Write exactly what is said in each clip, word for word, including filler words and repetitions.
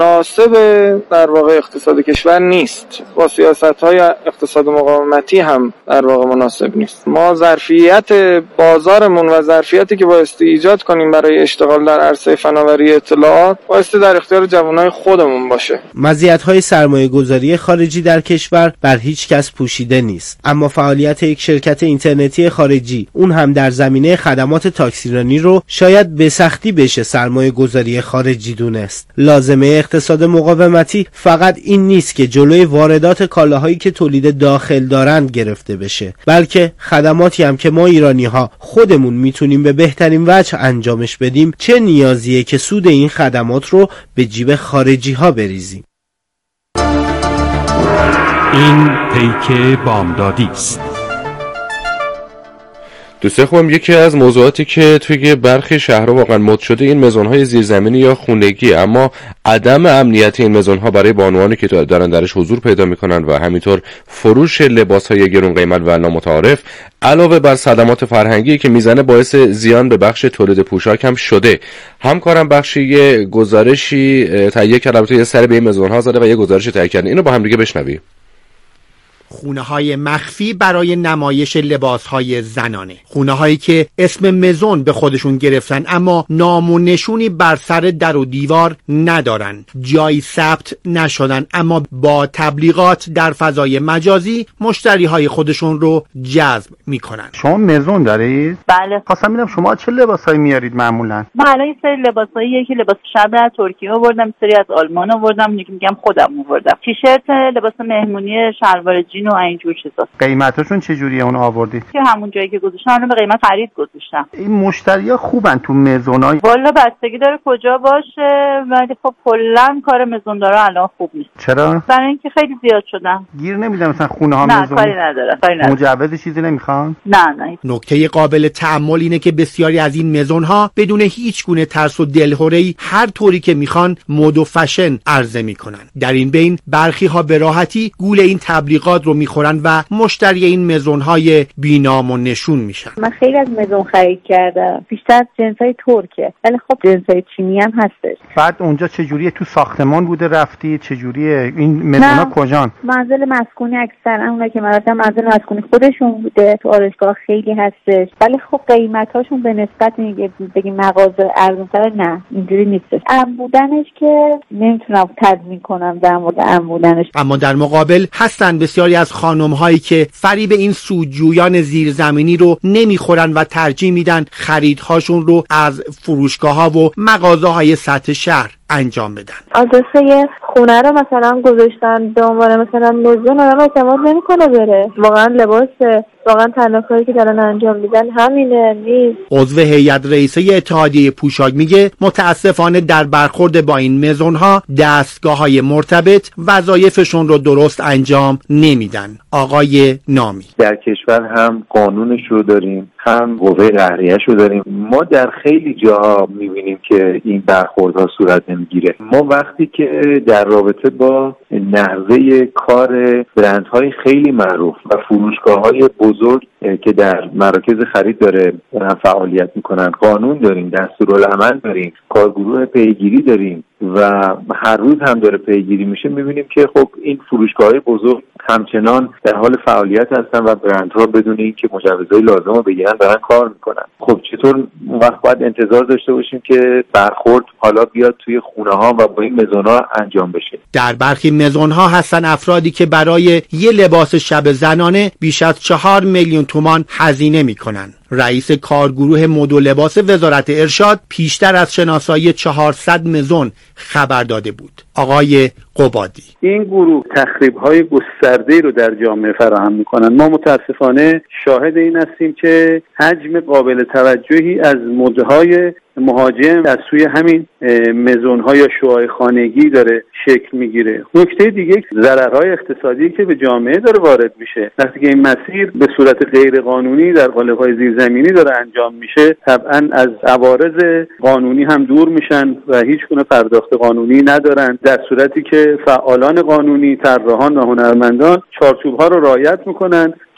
مناسب در واقع اقتصاد کشور نیست. با سیاست‌های اقتصاد مقاومتی هم در واقع مناسب نیست. ما ظرفیت بازارمون و ظرفیتی که بایستی ایجاد کنیم برای اشتغال در عرصه فناوری اطلاعات بایستی در اختیار جوانای خودمون باشه. مزیت‌های سرمایه‌گذاری خارجی در کشور بر هیچ کس پوشیده نیست، اما فعالیت یک شرکت اینترنتی خارجی، اون هم در زمینه خدمات تاکسیرانی رو شاید به سختی بشه سرمایه‌گذاری خارجی دونست. لازمه اقتصاد مقاومتی فقط این نیست که جلوی واردات کالاهایی که تولید داخل دارند گرفته بشه، بلکه خدماتی هم که ما ایرانی‌ها خودمون میتونیم به بهترین وجه انجامش بدیم، چه نیازیه که سود این خدمات رو به جیب خارجی‌ها بریزیم. این پیک بامدادی است. دوستان خوبم، یکی از موضوعاتی که توی برخی شهرها واقعا مد شده این مزون‌های زیرزمینی یا خونگی، اما عدم امنیت این مزون‌ها برای بانوانی که دارن درش حضور پیدا میکنن و همینطور فروش لباس‌های گران قیمت و نامتعارف علاوه بر صدمات فرهنگی که میزنه باعث زیان به بخش تولید پوشاک هم شده. همکارم بخشی گزارشی تهیه کرده، البته یه سر به این مزون‌ها زده و یه گزارشی تهیه کرده. اینو با هم دیگه بشنویم. خونه‌های مخفی برای نمایش لباس‌های زنانه، خونه‌هایی که اسم مزون به خودشون گرفتن اما نام و نشونی بر سر در و دیوار ندارن، جایی ثبت نشدن، اما با تبلیغات در فضای مجازی مشتری‌های خودشون رو جذب می‌کنن. شما مزون دارید؟ بله. خواستم ببینم شما چه لباسایی میارید معمولاً؟ من الان یه سری لباسایی که لباس شب از ترکیه آوردم، سری از آلمان آوردم، یکی میگم خودم آوردم. تیشرت، لباس مهمونی، شلوار جین و اینجور چیزا. قیمتاشون چه جوریه اون آوردی؟ که همون جایی که گذاشتم الان به قیمت خرید گذاشتم. این مشتریا خوبن تو مزونای؟ والا بستگی داره کجا باشه، ولی خب کلا کار مزوندارا الان خوب نیست. چرا؟ برای اینکه خیلی زیاد شدن. گیر نمیدن مثلا خونه ها نه مزون؟ کاری نداره. کاری نداره. مجوز چیزی نمیخوان؟ نه نه. نکته قابل تأمل اینه که بسیاری از این مزون‌ها بدون هیچ گونه ترس و دلهره‌ای هر طوری که میخوان مد و فشن عرضه میکنن. در این بین برخی ها به راحتی گول این تبلیغات رو میخورن و مشتری این مزون‌های بی‌نام و نشون میشن. من خیلی از مزون خرید کردم، بیشتر جنسای ترکه، ولی خب جنسای چینی هم هستش. بعد اونجا چجوریه؟ تو ساختمان بوده رفتی؟ چجوریه این مزونا کجان؟ منزل مسکونی اکثرا اونایی که من رفتم منزل مسکونی خودشون بوده، تو آرایشگاه خیلی هستش، ولی خب قیمتاشون به نسبت میگه بگیم مغازه ارزان‌تر، نه اینجوری نیستش. ام بودنش که نمیتونم تضمین کنم در مورد ام بودنش. اما در مقابل هستن بسیاری از خانم‌هایی که فریب این سودجویان زیرزمینی رو نمیخورن و ترجیح میدن خریدهاشون رو از فروشگاه‌ها و مغازه‌های سطح شهر انجام بدن. آدرس خونه رو مثلا گذاشتن به عنوان مثلا مزون، آدم اعتماد نمیکنه بره. واقعا لباسه، واقعا تنها کاری که دارن انجام میدن همینه نیست. عضو هیئت رئیسه اتحادیه پوشاک میگه متاسفانه در برخورد با این مزون‌ها دستگاه‌های مرتبط وظایفشون رو درست انجام نمیدن. آقای نامی: در کشور هم قانونش رو داریم، هم قوه قهریه‌اش رو داریم. ما در خیلی جاها میبینیم که این برخوردها صورت نمیگیره. ما وقتی که در رابطه با نحوه کار برندهای خیلی معروف و فروشگاه‌های بزرگ که در مراکز خرید داره دارن فعالیت میکنن، قانون داریم، دستورالعمل داریم، کارگروه پیگیری داریم و هر روز هم داره پیگیری میشه، میبینیم که خب این فروشگاه‌های بزرگ همچنان در حال فعالیت هستن و برندها بدون اینکه مجوزهای لازم رو بگیرن دارن کار میکنن. خب چطور وقت باید انتظار داشته باشیم که برخورد حالا بیاد توی خونه ها و با این مزون‌ها انجام بشه؟ در برخی مزون‌ها هستن افرادی که برای یه لباس شب زنانه بیش از چهار میلیون تومان هزینه میکنن. رئیس کارگروه مد و لباس وزارت ارشاد پیشتر از شناسایی چهارصد مزون خبر داده بود. آقای قبادی: این گروه تخریب‌های گسترده‌ای رو در جامعه فراهم می‌کنند. ما متاسفانه شاهد این هستیم که حجم قابل توجهی از مدهای مهاجم از سوی همین مزون‌ها یا شوهای خانگی داره شکل میگیره. نکته دیگه ضررهای اقتصادی که به جامعه داره وارد میشه. وقتی که این مسیر به صورت غیر قانونی در قالب‌های زیرزمینی داره انجام میشه، طبعاً از عوارض قانونی هم دور میشن و هیچ گونه پرداخت قانونی ندارن، در صورتی که فعالان قانونی، طراحان و هنرمندان چارچوب‌ها رو رعایت میکنن،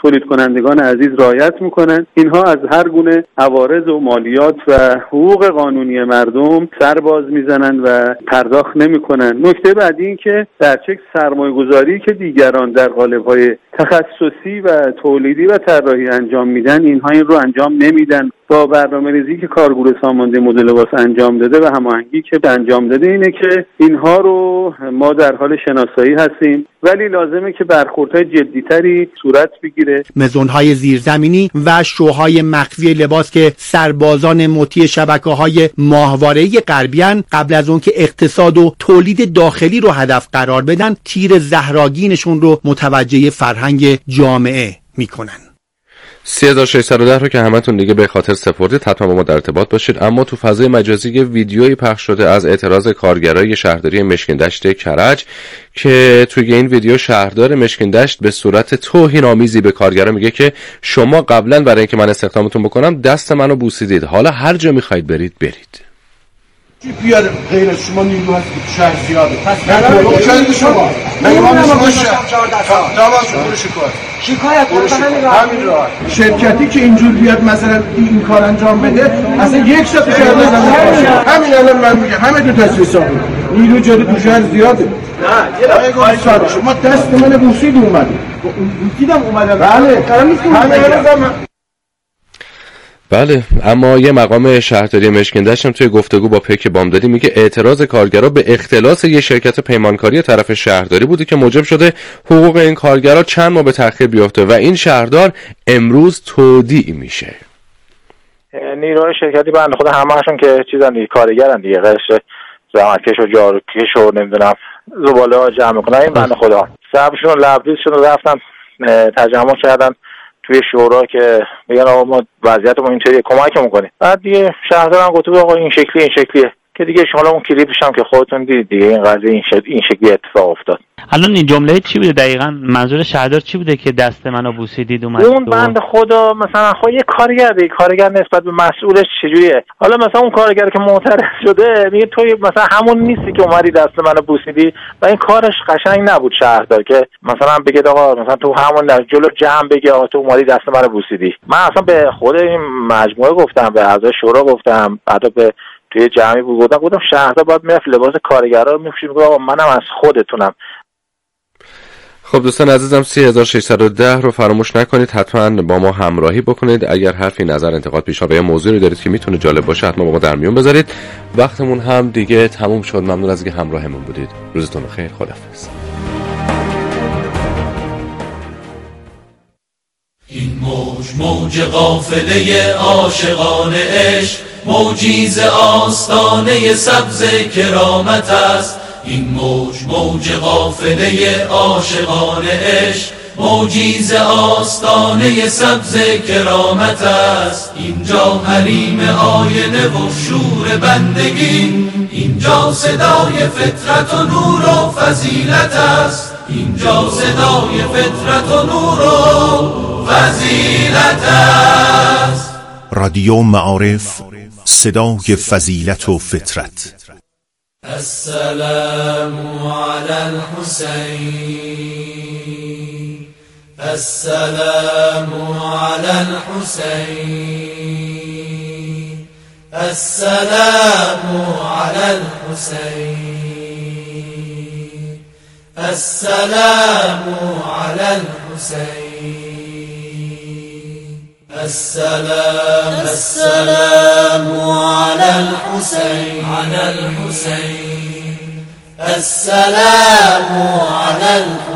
تولید کنندگان عزیز رعایت میکنن. اینها از هر گونه عوارض و مالیات و حقوق قانونی مردم سر باز میزنن و پرداخت نمیکنن. نکته بعدی این که در چه سرمایه‌گذاری که دیگران در قالب‌های تخصصی و تولیدی و طراحی انجام میدن، اینها این رو انجام نمیدن. با برنامه‌ریزی که کارگروه سامانده مد لباس انجام داده و هماهنگی که انجام داده اینه که اینها رو ما در حال شناسایی هستیم، ولی لازمه که برخوردهای جدی‌تری صورت بگیره. مزون‌های زیرزمینی و شوهای مخفی لباس که سربازان مطیع شبکه‌های ماهواره‌ای غربیان قبل از اون که اقتصاد و تولید داخلی رو هدف قرار بدن، تیر زهراگینشون رو متوجه فرهنگ جامعه میکنن. سه هزار و ششصد و ده رو که همتون دیگه به خاطر سپردید، حتما با ما در ارتباط باشید. اما تو فضای مجازی یه ویدیویی پخش شده از اعتراض کارگرای شهرداری مشکین دشت کرج که توی این ویدیو شهردار مشکین دشت به صورت توهین‌آمیزی به کارگرا میگه که شما قبلا برای اینکه من استخدامتون بکنم دست منو بوسیدید، حالا هر جا میخواید برید برید. بیاد غیر از شما نیرو هست شهر زیاده. پس برای چند شما نمی‌مونم باشه. دعوا شروع شکایت. شکایت همین راه. شرکتی که اینجور بیاد مثلا این کار انجام بده، اصلا یک ساعت شهر نمیشه. همین الان من میگم همه تو تاسیس ها نیرو جدی تو شهر زیاده. نه، یه کاری ساده. شما دست من بوسید اومدید. بوسیدم اومدم. بله، قرار نیست همین بله، اما یه مقام شهرداری مشکین دشت هم توی گفتگو با پیک بامدادی میگه اعتراض کارگرا به اختلاس یه شرکت پیمانکاری طرف شهرداری بوده که موجب شده حقوق این کارگرا چند ماه به تأخیر بیفته و این شهردار امروز تودیع میشه. نیروی شرکتی بنده خدا همه‌شون که چیزن دیگه، کارگرن دیگه، قشر زحمتکش و جاروکش و نمیدونم زباله ها جمع میکنن. این بنده خدا صبرشون لبریزشون رو رفتن تجمع کردن توی شورا که بگن آقا ما وضعیتمون اینطوریه کمکمون کنید. بعد دیگه شهردار هم گفت آقا این شکلی این شکلیه که دیگه شما اون کلیپش هم که خودتون دیدید دیگه، این قضیه این شکل این شکلی اتفاق افتاد. الان این جمله چی بوده دقیقاً؟ منظور شهردار چی بوده که دست منو بوسیدید اومد؟ اون بنده خدا مثلا خب یه کارگر دیگه، کارگر نسبت به مسئولش چجوریه؟ حالا مثلا اون کارگر که معترض شده میگه تو مثلا همون نیستی که اومدی دست منو بوسیدی و این کارش قشنگ نبود شهردار که مثلا بگه آقا مثلا تو همون جلو جمع بگی آقا تو اومدی دست منو بوسیدی. من اصلا به خود این مجموعه گفتم، به اعضای شورا گفتم، بعد به توی جمعی بود گفتم گفتم شهردار باید میرفت لباس کارگرا رو میپوشه، میگه آقا منم از خودتونم. خب دوستان عزیزم، سه هزار و ششصد و ده رو فراموش نکنید، حتما با ما همراهی بکنید. اگر حرفی، نظر، انتقاد، پیشنهاد یا موضوعی دارید که میتونه جالب باشه حتما با ما در میون بذارید. وقتمون هم دیگه تموم شد. ممنون از اینکه همراهمون بودید. روزتون بخیر. خداحافظ. این موج موج قافله عاشقان عشق، موجی ز آستانه سبز کرامت است. این موج موج قافله عاشقان عشق، موجی ز آستانه سبز کرامت است. اینجا حریم آینه و شور بندگی، اینجا صدای فطرت و نور و فضیلت است. اینجا صدای فطرت و نور و فضیلت است. رادیو معارف، صدای فضیلت و فطرت. السلام على الحسين، السلام على الحسين، السلام على الحسين، السلام على الحسين، السلام السلام على الحسين، على الحسين، السلام على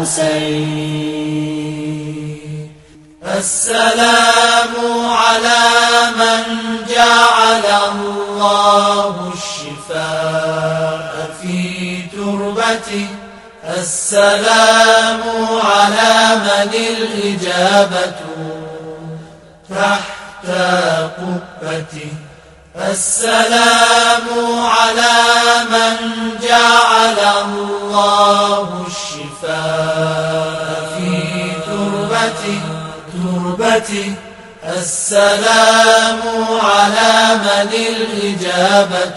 الحسين، السلام على من جعل الله الشفاء في تربته، السلام على من الإجابة تحت قبته، السلام على من جعل الله الشفاء في تربته تربته، السلام على من الإجابة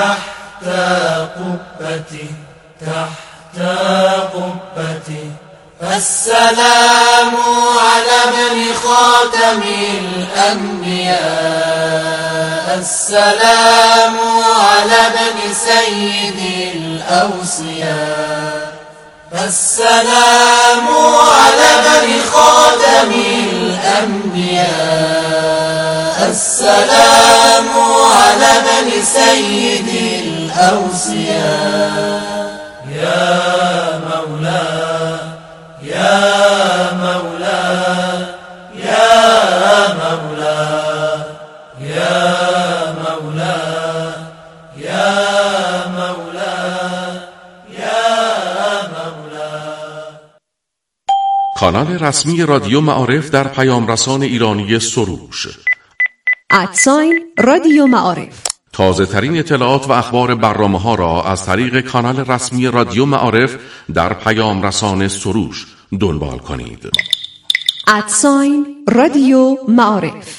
تحت قبته تحت قبته، السلام على ابن خاتم الأنبياء السلام على ابن سيد الأوصياء السلام على ابن خاتم الأنبياء السلام على ابن سيد الأوصياء يا مولاي يا مولاي يا مولاي يا مولاي يا مولاي يا مولاي. کانال رسمی رادیو معارف در پیام رسان ایرانی سروش ادساین رادیو معارف. تازه ترین اطلاعات و اخبار برنامه ها را از طریق کانال رسمی رادیو معارف در پیام رسان سروش دنبال کنید. ادساین رادیو معارف.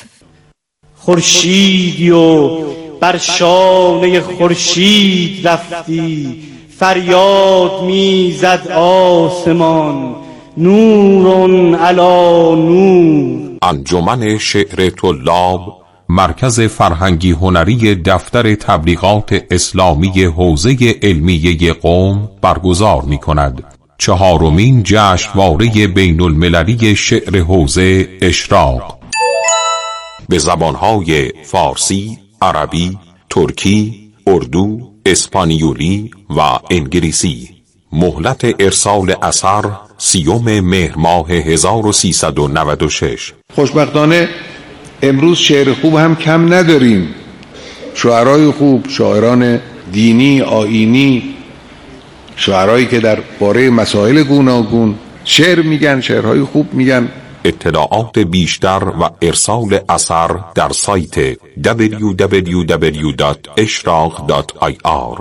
خورشیدی و بر شانه خورشید رفتی، فریاد میزد آسمان، نورون علی نور. انجمن شعر طلاب، مرکز فرهنگی هنری دفتر تبلیغات اسلامی حوزه علمیه قم برگزار می کند چهارمین جشنواره بین المللی شعر حوزه اشراق به زبانهای فارسی، عربی، ترکی، اردو، اسپانیولی و انگلیسی. مهلت ارسال اثر سیوم مهر ماه هزار و سیصد و نود و شش. خوشبختانه امروز شعر خوب هم کم نداریم. شاعرای خوب، شاعران دینی، آیینی، شاعرایی که در باره مسائل گوناگون شعر میگن، شعرهای خوب میگن. اطلاعات بیشتر و ارسال اثر در سایت دبلیو دبلیو دبلیو دات اشراق دات آی آر.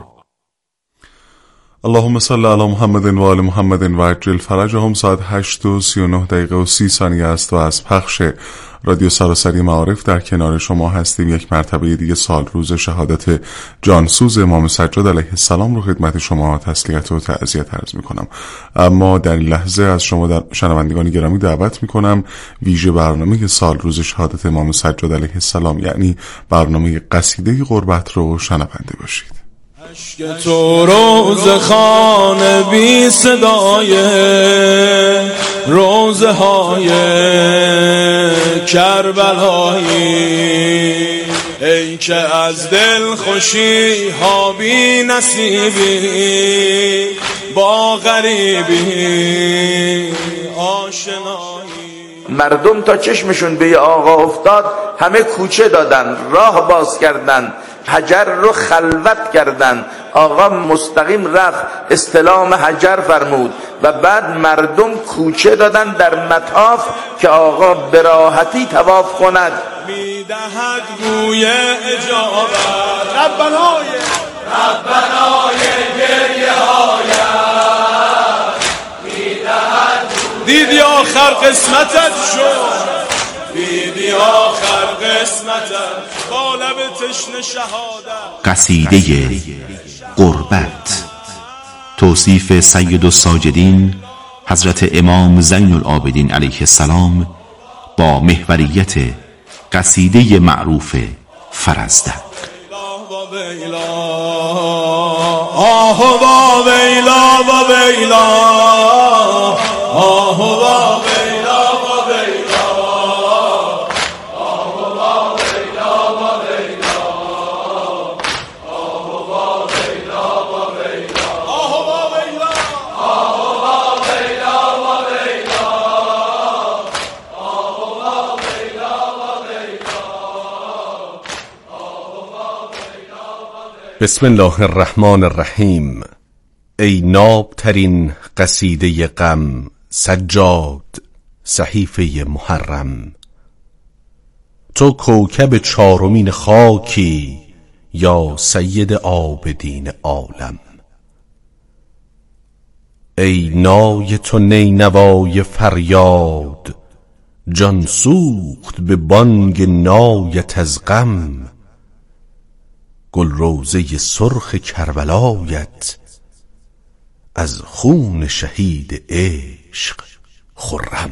اللهم صل علی محمد و آل محمد و عجل فرجهم. ساعت هشت و سی و نه دقیقه و سی ثانیه است و از پخش رادیو سراسری معارف در کنار شما هستیم. یک مرتبه دیگه سال روز شهادت جانسوز امام سجاد علیه السلام رو خدمت شما تسلیت و تعزیت عرض میکنم. اما در این لحظه از شما در شنوندگان گرامی دعوت میکنم ویژه برنامه سال روز شهادت امام سجاد علیه السلام، یعنی برنامه قصیده قربت رو شنونده باشید. عشق تو روز خانه بی صدای روزه های کربلایی، ای که از دل خوشی ها بی نصیبی با غریبی آشنایی. مردم تا چشمشون به آقا افتاد همه کوچه دادن، راه باز کردن، حجر رو خلوت کردن. آقا مستقیم رفت استلام حجر فرمود و بعد مردم کوچه دادن در مطاف که آقا به راحتی طواف کند. میدهد گوی اجابت ربنای ربنای گریه هایت، میدهد دیدی آخر قسمتت شد، دیدی آخر قسمتت با لب تشنه شهادت. قصیده قربت، توصیف سید الساجدین حضرت امام زین العابدین علیه السلام با محوریت قصیده معروف فرزدق. آه و ویلا و ویلا، آه و ویلا و ویلا، آه و ویلا و ویلا، آه و ویلا و ویلا، آه و ویلا، آه و ویلا و ویلا، آه و ویلا و ویلا. بسم الله الرحمن الرحیم. ای ناب ترین قصیده غم سجاد صحیفه محرم، تو کوکب چارمین خاکی یا سید عابدین عالم. ای نای تو نینوای فریاد، جان سوخت به بانگ نایت از غم. گل روزه سرخ کربلایت از خون شهید عشق عشق خرم.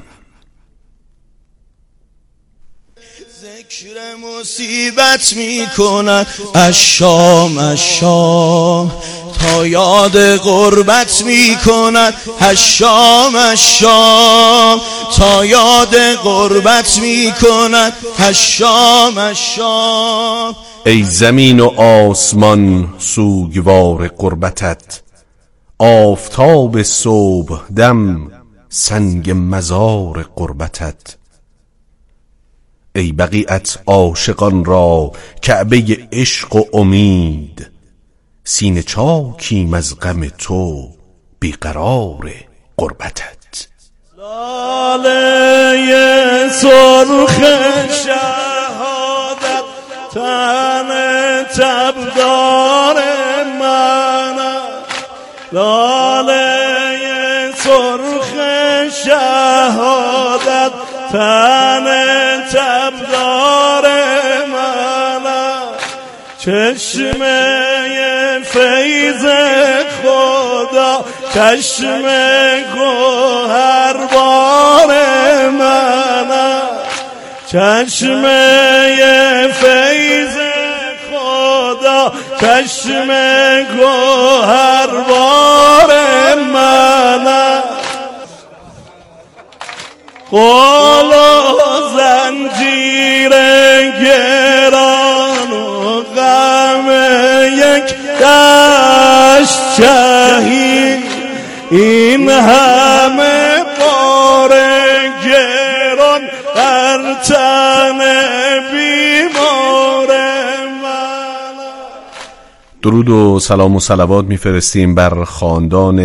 ذکر مصیبت می کند از شام از شام، تا یاد غربت می کند از شام از شام، تا یاد غربت می کند از شام از شام. ای زمین و آسمان سوگوار غربتت، آفتاب صبح دم سنگ مزار غربتت. ای بقیت عاشقان را کعبه عشق و امید، سینه چاکیم از غم تو بیقرار غربتت. لاله سرخ شهادت تن تبدار من، لاله سرخ شهادت تن تبدار من، چشمه فیض خدا چشم گوهر بار من، چشمه فیض خدا چشم گوهر بار من. قول و زنجیر گران و غم یک دشت شهید، این همه بار گران بر تن بیمار من. درود و سلام و صلوات میفرستیم بر خاندان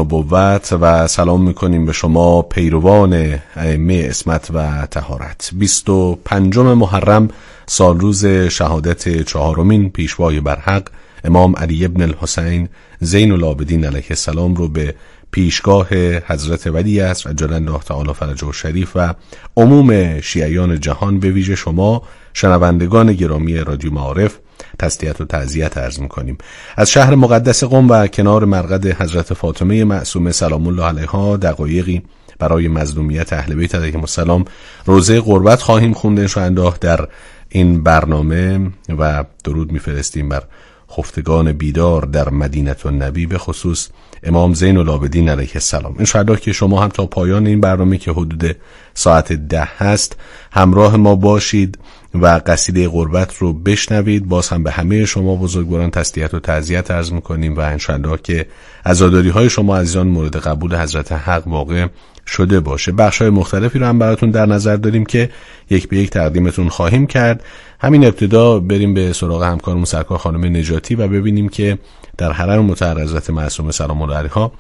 نبوت و سلام میکنیم به شما پیروان ائمه عصمت و طهارت. بیست و پنجم محرم سال روز شهادت چهارمین پیشوای برحق امام علی ابن الحسین زین العابدین علیه السلام رو به پیشگاه حضرت ولی عصر عجل الله تعالی فرجه الشریف و عموم شیعیان جهان به ویژه شما شنوندگان گرامی رادیو معارف تسلیت و تعزیت عرض می‌کنیم. از شهر مقدس قم و کنار مرقد حضرت فاطمه معصومه سلام الله علیها دقایقی برای مظلومیت اهل بیت علیهم السلام روزه قربت خواهیم خوندن و انداخت در این برنامه و درود میفرستیم بر خفتگان بیدار در مدینه النبی، به خصوص امام زین العابدین علیه السلام. انشاءالله که شما هم تا پایان این برنامه که حدود ساعت ده هست همراه ما باشید و قصیده قربت رو بشنوید. باز هم به همه شما بزرگواران تسلیت و تعزیت عرض میکنیم و انشاءالله که عزاداری های شما عزیزان مورد قبول حضرت حق واقع شده باشه. بخش‌های مختلفی رو هم براتون در نظر داریم که یک به یک تقدیمتون خواهیم کرد. همین ابتدا بریم به سراغ همکارمون سرکار خانم نجاتی و ببینیم که در حرم مطهر حضرت معصومه سلام الله علیها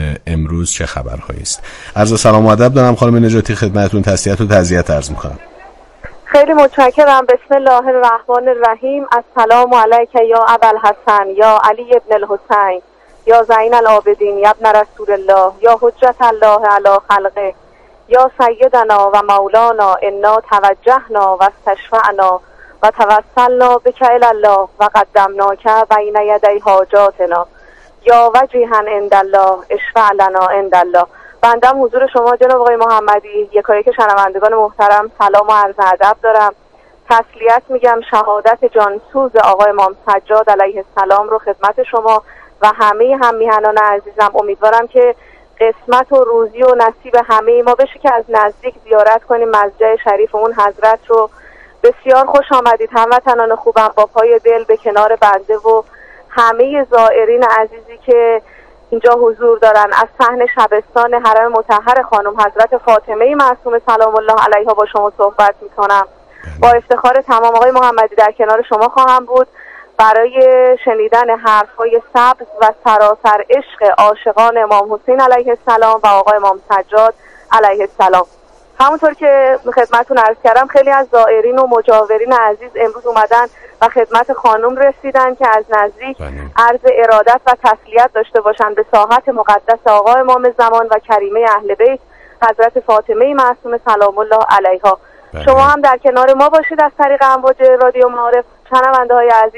امروز چه خبرهایی است. عرض سلام و ادب دارم خانم نجاتی، خدمتتون تسلیت و تعزیت عرض می‌کنم. خیلی متشکرم. بسم الله الرحمن الرحیم. السلام علیک یا ابوالحسن یا علی ابن الحسین یا زین العابدین یا ابن رسول الله یا حجت الله علی خلقه یا سیدنا و مولانا انا توجهنا و استشفعنا و توسلنا بک الی الله و قدمناک بین یدی حاجاتنا یا وجیها عند الله اشفع لنا عند الله. بندم حضور شما جناب آقای محمدی یکایک شنوندگان محترم سلام و عرض ادب دارم. تسلیت میگم شهادت جانسوز آقای امام سجاد علیه السلام رو خدمت شما و همه هم میهنان عزیزم. امیدوارم که قسمت و روزی و نصیب همه ما بشه که از نزدیک زیارت کنیم مسجد شریف اون حضرت رو. بسیار خوش آمدید هموطنان خوبم، با پای دل به کنار بنده و همه زائرین عزیزی که اینجا حضور دارن. از صحن شبستان حرم مطهر خانم حضرت فاطمه معصومه سلام الله علیها با شما صحبت میکنم. با افتخار تمام آقای محمدی در کنار شما خواهم بود برای شنیدن حرفای سبز و سراسر عشق عاشقان امام حسین علیه السلام و آقای امام سجاد علیه السلام. همونطور که خدمتتون عرض کردم خیلی از زائرین و مجاورین عزیز امروز اومدن و خدمت خانم رسیدن که از نزدیک عرض ارادت و تسلیت داشته باشن به ساحت مقدس آقا امام زمان و کریمه اهل بیت حضرت فاطمه معصومه سلام الله علیها. شما هم در کنار ما باشید از طریق امواج رادیو معارف شنونده های عزیز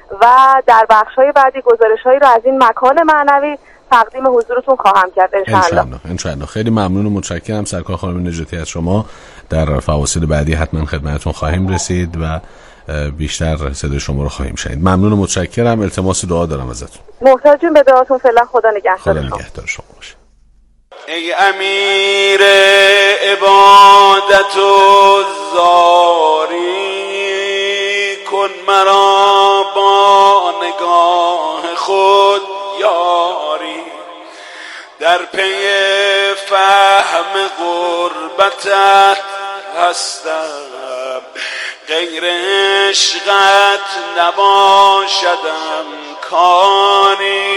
و در بخش‌های بعدی گزارش‌هایی رو از این مکان معنوی تقدیم حضورتون خواهم کرد انشاءالله. انشاءالله. خیلی ممنون و متشکرم سرکار خانم نجاتی از شما. در فواصل بعدی حتما خدمتتون خواهیم رسید و بیشتر صدای شما رو خواهیم شنید. ممنون و متشکرم. التماس دعا دارم ازتون. محتاجیم به دعاتون. فعلا خدا نگهدار. خدا نگهدار شما باشه. ای امیر عبادت و زاری، کن مرا با نگاه خود یاری، در پی فهم غربتت هستم، غیر عشقت نباشدم کاری،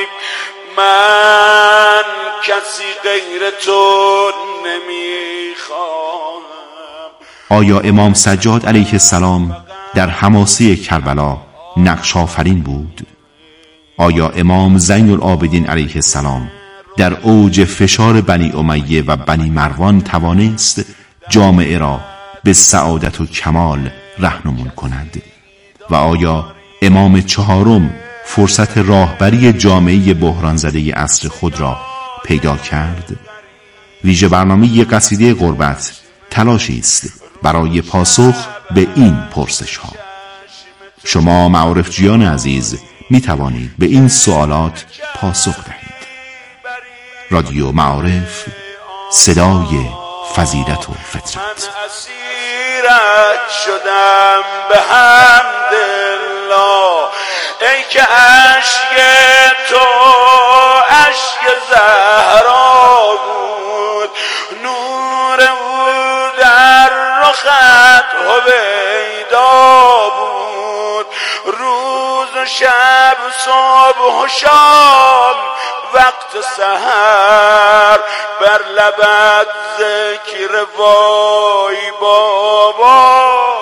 من کسی غیر تو نمیخواهم. آیا امام سجاد علیه السلام در حماسه کربلا نقش آفرین بود؟ آیا امام زین العابدین علیه السلام در اوج فشار بنی امیه و بنی مروان توانست جامعه را به سعادت و کمال رهنمون کند؟ و آیا امام چهارم فرصت راهبری جامعه بحران زده عصر خود را پیدا کرد؟ ویژه برنامه قصیده غربت تلاشی است برای پاسخ به این پرسش ها. شما معارف جیان عزیز می توانید به این سوالات پاسخ دهید. رادیو معارف، صدای فضیلت و فطرت. من اسیرت شدم به حمد الله، ای که عشق تو عشق زهرا بود، نور او در رخت هویدا بود، روز و شب صبح و شام وقت سحر، بر لبت ذکر وای بابا،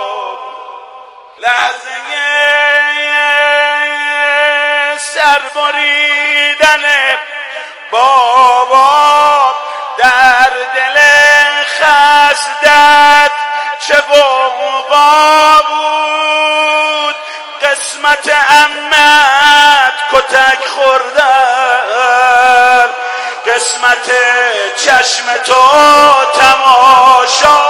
لحظه سر بریدن بابا، در دل خستت چه غوغا بود، قسمت عمت کتک خوردن، قسمت چشم تو تماشا.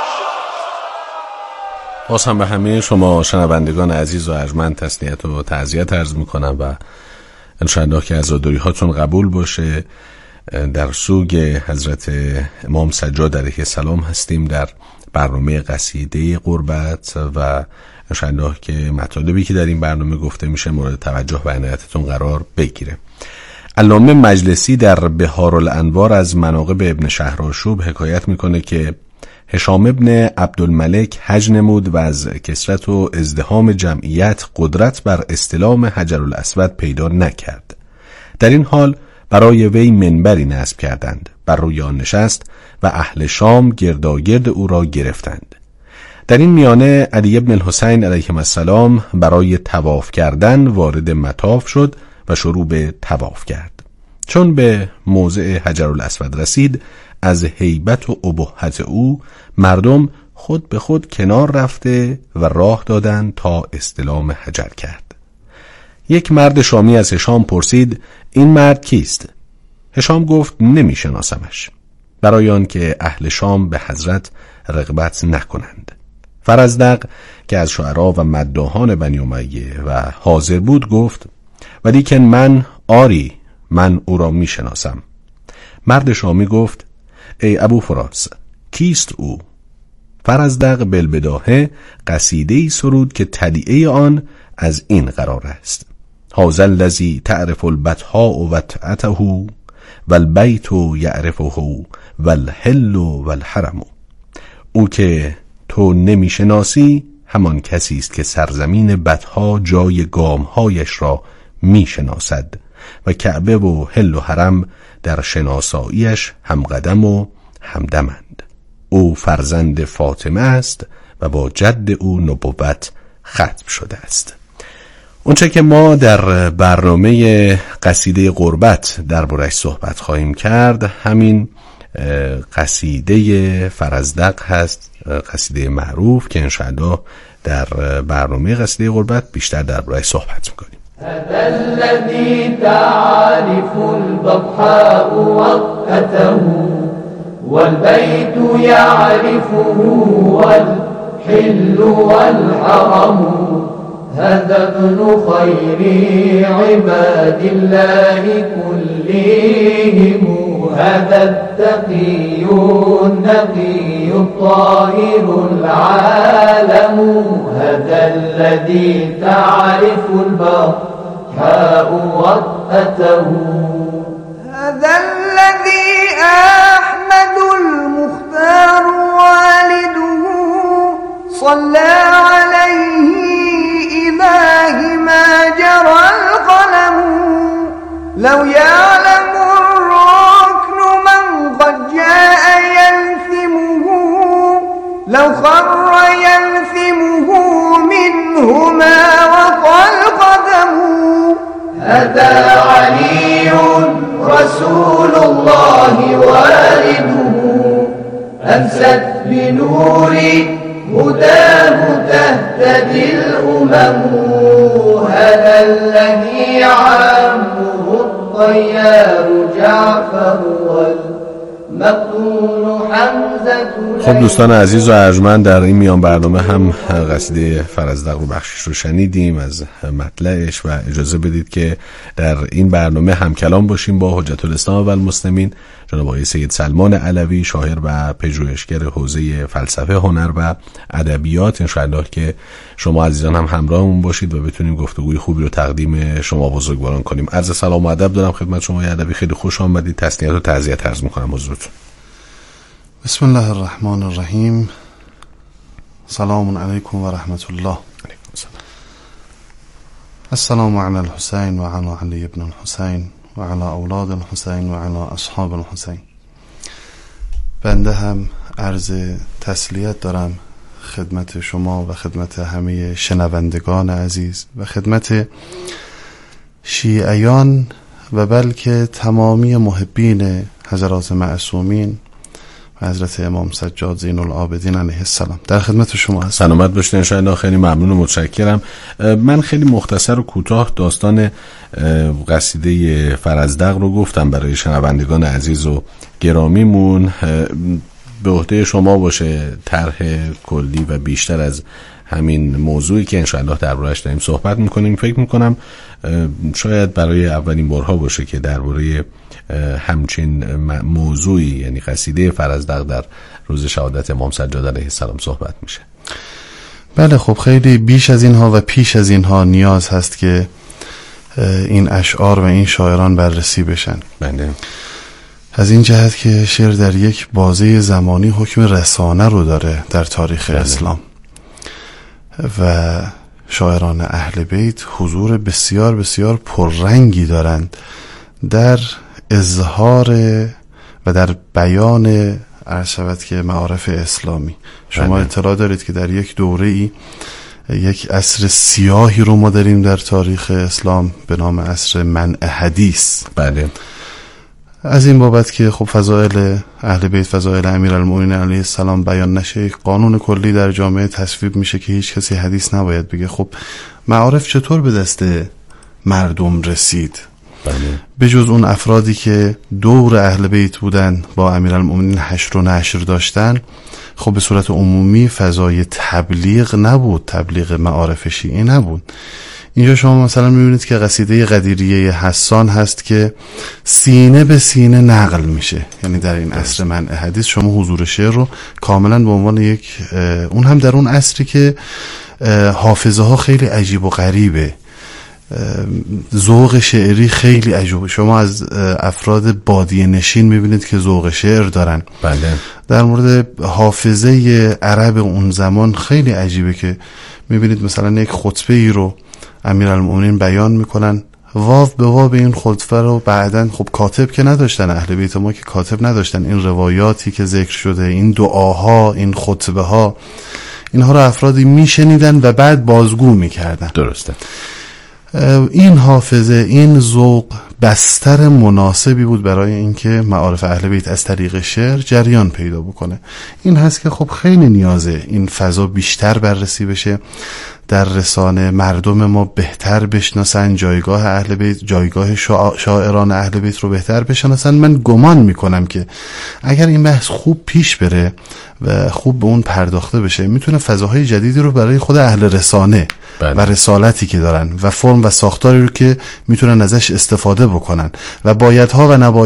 باز هم به همه شما شنوندگان عزیز و ارجمند تسلیت و تعزیت عرض میکنم و انشاءالله که عزاداری هاتون قبول باشه. در سوگ حضرت امام سجاد علیه السلام هستیم در برنامه قصیده غربت و انشاءالله که مطالبی که در این برنامه گفته میشه مورد توجه و عنایتتون قرار بگیره. علامه مجلسی در بهارالانوار از مناقب ابن شهرآشوب حکایت میکنه که هشام ابن عبدالملک حج نمود و از کثرت و ازدحام جمعیت قدرت بر استلام حجر الاسود پیدا نکرد. در این حال برای وی منبری نصب کردند، بر روی آن نشست و اهل شام گرداگرد او را گرفتند. در این میانه علی ابن الحسین علیه السلام برای طواف کردن وارد مطاف شد و شروع به طواف کرد. چون به موضع حجر الاسود رسید، از هیبت و ابهت او مردم خود به خود کنار رفته و راه دادند تا استلام حجر کرد. یک مرد شامی از هشام پرسید این مرد کیست؟ هشام گفت نمی شناسمش، برای آن که اهل شام به حضرت رغبت نکنند. فرزدق که از شعرا و مداحان بنی امیه و حاضر بود گفت ولیکن من آری من او را می شناسم. مرد شامی گفت ای ابو فراس کیست او؟ فرزدق بالبداهه قصیده‌ای سرود که تلیعه آن از این قرار است: هذا الذی تعرف البطحاء وطأته والبیت یعرفه والحل والحرم. او که تو نمیشناسی همان کسی است که سرزمین بطحا جای گامهایش را میشناسد و کعبه و حل و حرم در شناساییش همقدم و همدمند. او فرزند فاطمه است و با جد او نبوت ختم شده است. اونچه که ما در برنامه قصیده غربت درباره‌اش صحبت خواهیم کرد همین قصیده فرزدق هست، قصیده معروف که انشاءالله در برنامه قصیده غربت بیشتر درباره‌اش صحبت می‌کنیم. هذا الذي تعرف البطحاء وقته والبيت يعرفه والحل والحرم هذا ابن خير عباد الله كلهم هذا التقي النقي الطاهر العالم هذا الذي تعرف البطحاء وقته هذا الذي أحمد المختار والده صلى عليه إله ما جرى القلم لو يعلم الركن من قد جاء يلثمه لو خر يلثمه منهما وقى القدم هذا علي رسول الله والده أمست بنور هداه تهتدي الأمم هذا الذي عمه الطيار جعفر والمقتول حمزة. خب دوستان عزیز و ارجمند، در این میان برنامه هم قصیده فرزدق رو بخشش رو شنیدیم از مطلعش و اجازه بدید که در این برنامه هم کلام باشیم با حجت الاسلام و المسلمین جناب آقای سید سلمان علوی، شاعر و پژوهشگر حوزه فلسفه، هنر و ادبیات. انشاءالله که شما عزیزان هم همراهمون باشید و بتونیم گفتگوی خوبی رو تقدیم شما بزرگواران کنیم. عرض سلام و ادب دارم خدمت شما علوی، خیلی خوش آمدید. تسلیت و تعزیت عرض می‌کنم حضورتون. بسم الله الرحمن الرحیم. سلام علیکم و رحمت الله. السلام علی الحسین و علی علی ابن الحسین و علی اولاد الحسین و علی اصحاب الحسین. بنده هم عرض تسلیت دارم خدمت شما و خدمت همه شنوندگان عزیز و خدمت شیعیان و بلکه تمامی محبین حضرات معصومین حضرت امام سجاد زین العابدین علیه السلام. در خدمت شما هستم. سلامت باشید ان شاء الله. خیلی ممنون و متشکرم. من خیلی مختصر و کوتاه داستان قصیده فرزدق رو گفتم برای شنوندگان عزیز و گرامیمون. به عهده شما باشه طرح کلی و بیشتر از همین موضوعی که ان شاء الله درباره‌اش داریم صحبت می‌کنیم. فکر می‌کنم شاید برای اولین بارها باشه که درباره همچین موضوعی یعنی قصیده فرزدق در روز شهادت امام سجاد علیه السلام صحبت میشه. بله خب خیلی بیش از اینها و پیش از اینها نیاز هست که این اشعار و این شاعران بررسی بشن. بله. از این جهت که شعر در یک بازه زمانی حکم رسانه رو داره در تاریخ بله. اسلام و شاعران اهل بیت حضور بسیار بسیار پررنگی دارند در اظهار و در بیان عرض شود که معارف اسلامی. شما بله. اطلاع دارید که در یک دوره ای یک عصر سیاهی رو ما داریم در تاریخ اسلام به نام عصر منع حدیث. بله. از این بابت که خب فضائل اهل بیت، فضائل امیرالمومنین علیه السلام بیان نشه، یک قانون کلی در جامعه تصویب میشه که هیچ کسی حدیث نباید بگه. خب معارف چطور به دست مردم رسید؟ بله. به جز اون افرادی که دور اهل بیت بودن با امیرالمومنین حشر و نشر داشتن، خب به صورت عمومی فضای تبلیغ نبود، تبلیغ معارف شیعی نبود. اینجا شما مثلا میبینید که قصیده قدیریه حسان هست که سینه به سینه نقل میشه، یعنی در این عصر منع حدیث شما حضور شعر رو کاملا به عنوان یک، اون هم در اون عصری که حافظه ها خیلی عجیب و غریبه، ذوق شعری خیلی عجیبه. شما از افراد بادیه نشین میبینید که ذوق شعر دارن. بله. در مورد حافظه عرب اون زمان خیلی عجیبه که میبینید مثلا یک خطبه ای رو امیرالمومنین بیان میکنن، واو به واو این خطبه رو بعدن خب کاتب که نداشتن، اهل بیت ما که کاتب نداشتن، این روایاتی که ذکر شده، این دعاها، این خطبه ها، اینها رو افرادی میشنیدن و بعد بازگو میکردن. درسته. این حافظه، این ذوق بستر مناسبی بود برای اینکه معارف اهل بیت از طریق شعر جریان پیدا بکنه. این هست که خب خیلی نیازه این فضا بیشتر بررسی بشه، در رسانه مردم ما بهتر بشناسن، جایگاه اهل بیت، جایگاه شاعران اهل بیت رو بهتر بشناسن. من گمان میکنم که اگر این بحث خوب پیش بره و خوب به اون پرداخته بشه، میتونه فضاهای جدیدی رو برای خود اهل رسانه بله. و رسالتی که دارن و فرم و ساختاری رو که میتونن ازش استفاده بکنن و بایدها و نباید